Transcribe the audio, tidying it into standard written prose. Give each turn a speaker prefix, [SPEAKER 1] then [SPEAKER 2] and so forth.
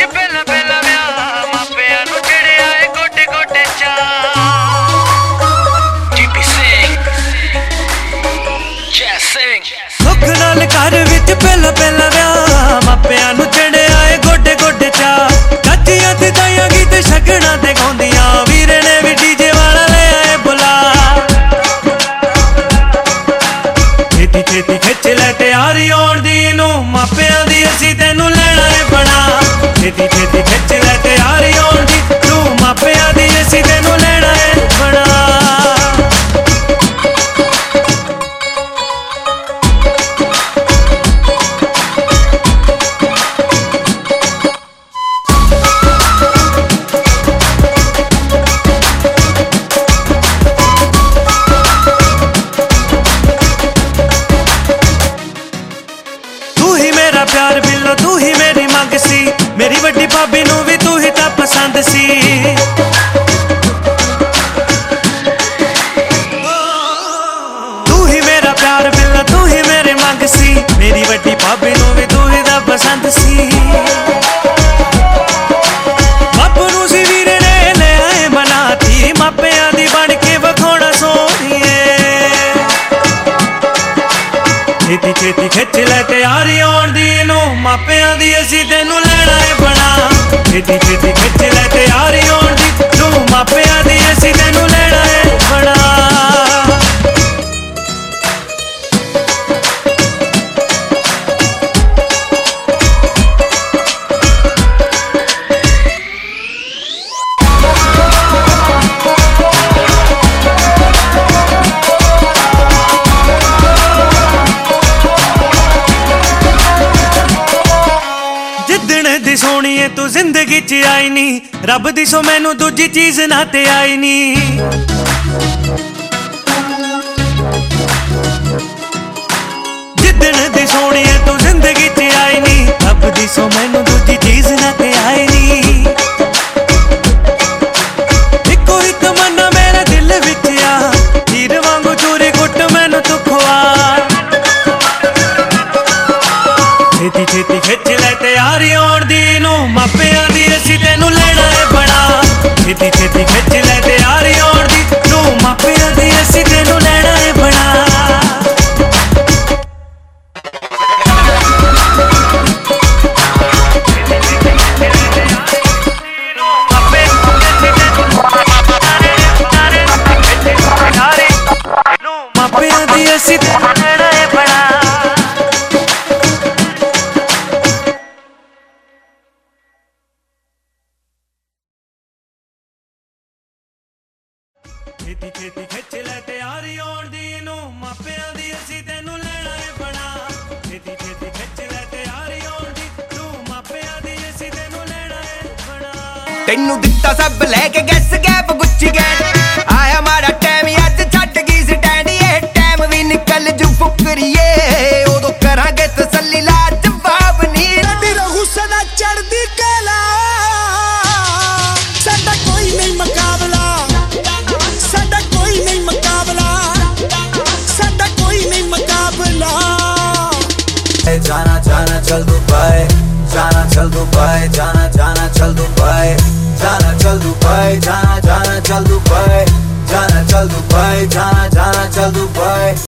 [SPEAKER 1] ਵਿੱਚ ਪਹਿਲਾ ਪਹਿਲਾ ਵਿਆਹ ਮਾਪਿਆਂ ਨੂੰ ਚੜਿਆ ਏ ਗੋਡੇ ਗੋਡੇ ਚਾ ਜੀਪੀ ਸਿੰਘ ਜੈ ਸਿੰਘ ਸੁੱਖ ਨਾਲ ਘਰ ਵਿੱਚ ਪਹਿਲਾ ਪਹਿਲਾ ਵਿਆਹ ਮਾਪਿਆਂ ਨੂੰ ਚੜਿਆ ਏ ਗੋਡੇ ਗੋਡੇ ਚਾ ਚਾਚੀਆਂ ਤੇ ਤਾਈਆਂ ਗੀਤ ਸ਼ਗਨਾਂ ਤੇ ਗਾਉਂਦੀਆਂ ਵੀਰੇ ਨੇ ਵੀ ਡੀਜੇ ਵਾਲਾ ਲੈ ਆਏ ਬੁਲਾ ਛੇਤੀ ਛੇਤੀ ਖਿੱਚ ਲੈ ਤਿਆਰੀ ਆਉਣ ਦੀ ਨੂੰ ਮਾਪਿਆਂ ਦੀ ਅਸੀਂ ਤੈਨੂੰ ਲੈਣਾ ਏ ਬਣਾ ਛੇਤੀ ਛੇਤੀ ਖਿੱਚ ਲੈ ਤਿਆਰੀ ਆਉਣ ਦੀ ਤੂੰ ਮਾਪਿਆਂ ਦੀ ਅਸੀਂ ਤੈਨੂੰ ਲੈਣਾ ਏ ਬਣਾ प्यार बिल्लो तू ही मेरी मंग सी मेरी वड्डी भाभी नू भी तू ही तां पसंद सी तू ही मेरा प्यार बिल्लो तू ही मेरी मंग सी मेरी वड्डी भाभी नू भी तू ही तां पसंद सी बापू नू सी वीरे ने ले आए बनाती मापियां दी बन के वखाउणा सोहणीए छेती छेती खिच ले तैयारी आउण दी नू मापियां दी असीं तैनू लैणा ए बना छेती छेती खिच ले तैयारी आउण दी तू मापियां दी असीं तैनू लैणा ए बना सोहणीए तू जिंदगी च आई नी रब दी सो मैनू दूजी चीज ना ते आई नी जिद्दण दी सोहणीए तू जिंदगी च आई नी रब दी सो मैनू दूजी चीज ना ते आई नी इको एक मन्ना मेरे दिल विच आ हीर वांगू चोरी गुट मैनू तू खुआ छेती छेती खिच ले तैयारी आउण दी नू मापियां दी असीं तैनू लैणा ए बना छेती छेती खिच ले तैयारी आउण दी नू मापियां दी असीं तैनू लैणा ए बना मापियां दी असीं तैनू लैणा ए बना छेती छेती खिच ले तैयारी आउण दी नू मापियां दी असीं तैनू लैणा ए बना छेती छेती खिच ले तैयारी आउण दी तू मापियां दी असीं तैनू लैणा ए बना
[SPEAKER 2] तैनू दित्ता सब लैके गैस गैप गुच्ची गए आया मारा टाइम अज छड्ड गई स्टैंड ये टाइम भी निकल जू फुकरिए उदों करांगे तसल्ली ला जवाब नी रड्डी रहू सदा चढ़दी कला साडा कोई नहीं मुकाबला जाना जाना चल दुबई जाना चल दुबई जाना जाना चल दुबई जाना चल दुबई जाना जाना चल दुबई जाना चल दुबई जाना जाना चल दुबई